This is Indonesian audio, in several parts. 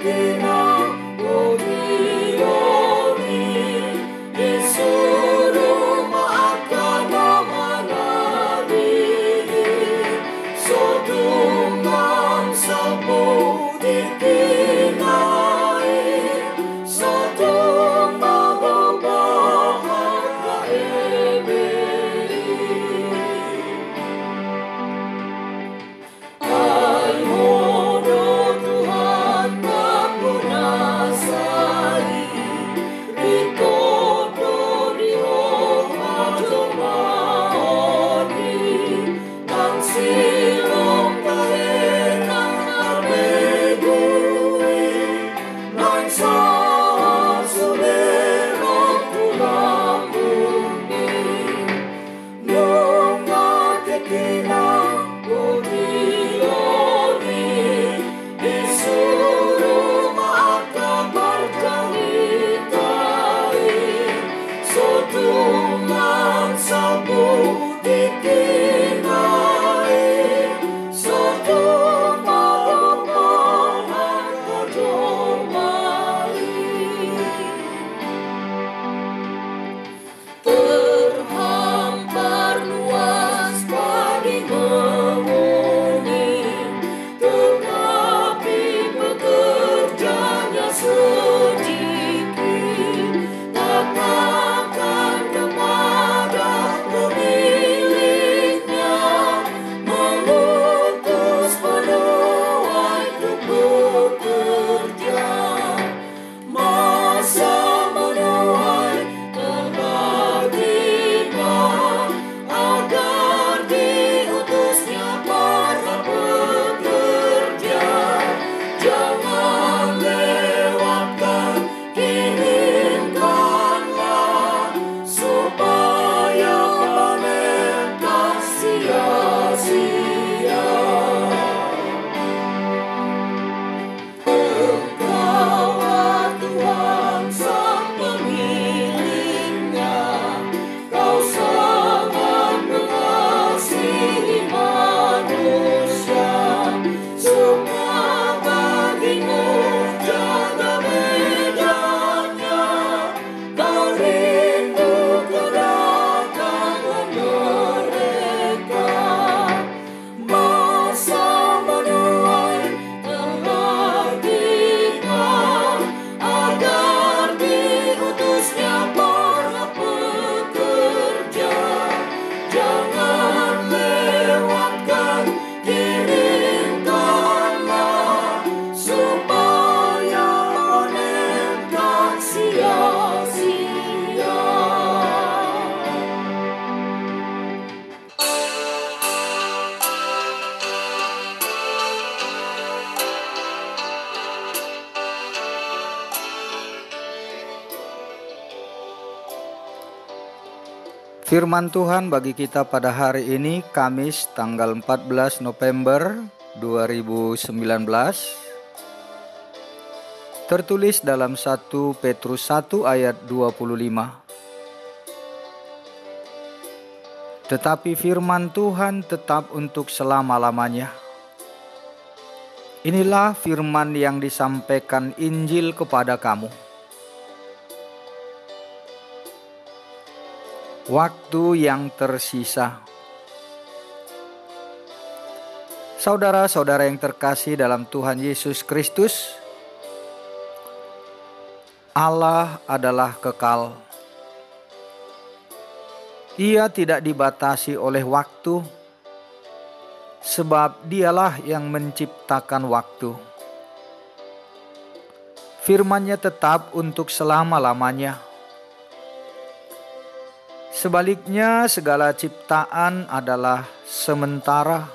Firman Tuhan bagi kita pada hari ini Kamis tanggal 14 November 2019 tertulis dalam 1 Petrus 1 ayat 25. Tetapi firman Tuhan tetap untuk selama-lamanya. Inilah firman yang disampaikan Injil kepada kamu. Waktu yang tersisa. Saudara-saudara yang terkasih dalam Tuhan Yesus Kristus, Allah adalah kekal. Ia tidak dibatasi oleh waktu, sebab Dialah yang menciptakan waktu. Firman-Nya tetap untuk selama-lamanya. Sebaliknya, segala ciptaan adalah sementara.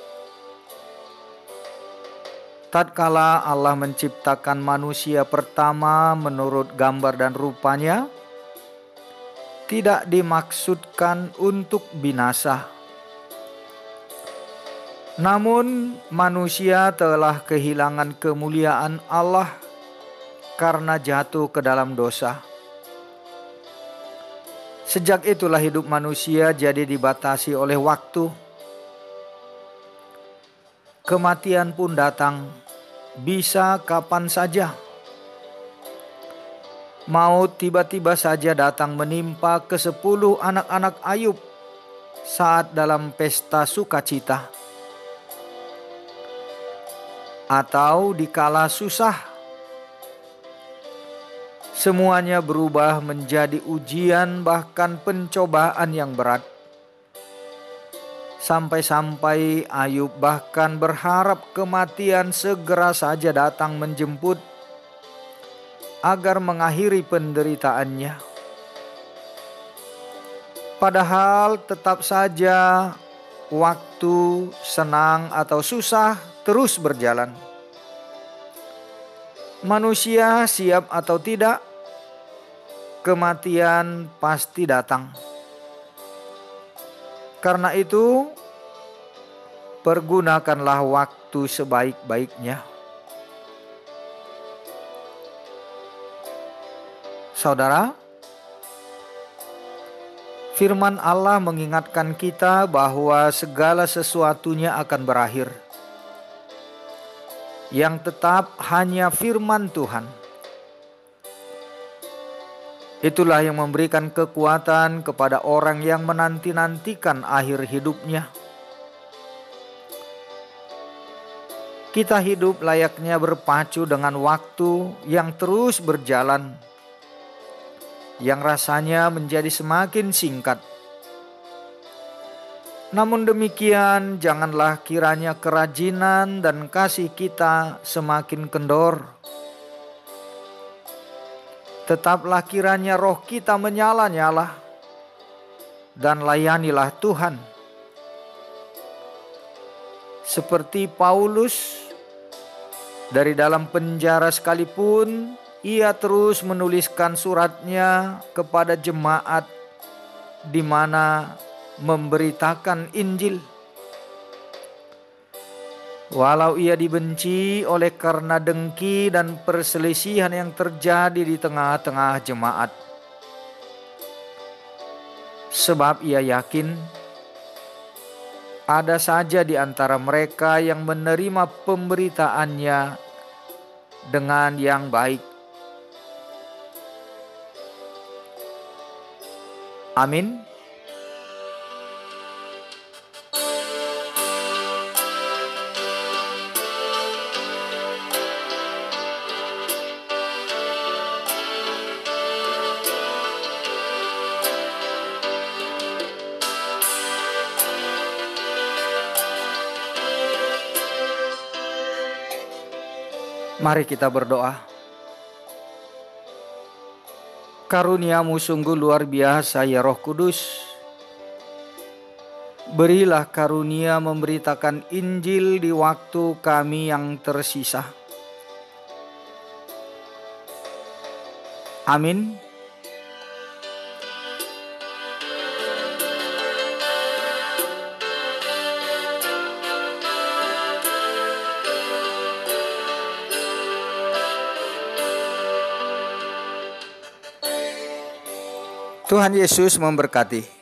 Tatkala Allah menciptakan manusia pertama menurut gambar dan rupanya, tidak dimaksudkan untuk binasa. Namun, manusia telah kehilangan kemuliaan Allah karena jatuh ke dalam dosa. Sejak itulah hidup manusia jadi dibatasi oleh waktu. Kematian pun datang. bisa kapan saja. Maut tiba-tiba saja datang menimpa ke-10 anak-anak Ayub saat dalam pesta sukacita. Atau dikala susah, semuanya berubah menjadi ujian bahkan pencobaan yang berat. Sampai-sampai Ayub bahkan berharap kematian segera saja datang menjemput agar mengakhiri penderitaannya. Padahal tetap saja waktu senang atau susah terus berjalan. Manusia siap atau tidak, kematian pasti datang. Karena itu, pergunakanlah waktu sebaik-baiknya. Saudara, firman Allah mengingatkan kita bahwa segala sesuatunya akan berakhir. Yang tetap hanya firman Tuhan. Itulah yang memberikan kekuatan kepada orang yang menanti-nantikan akhir hidupnya. Kita hidup layaknya berpacu dengan waktu yang terus berjalan, yang rasanya menjadi semakin singkat. Namun demikian, janganlah kiranya kerajinan dan kasih kita semakin kendor. Tetaplah kiranya roh kita menyala-nyala dan layanilah Tuhan. Seperti Paulus, dari dalam penjara sekalipun, ia terus menuliskan suratnya kepada jemaat di mana memberitakan Injil. Walau ia dibenci oleh karena dengki dan perselisihan yang terjadi di tengah-tengah jemaat. Sebab ia yakin ada saja di antara mereka yang menerima pemberitaannya dengan yang baik. Amin. Mari kita berdoa. Karunia-Mu sungguh luar biasa ya Roh Kudus. Berilah karunia memberitakan Injil di waktu kami yang tersisa. Amin. Tuhan Yesus memberkati.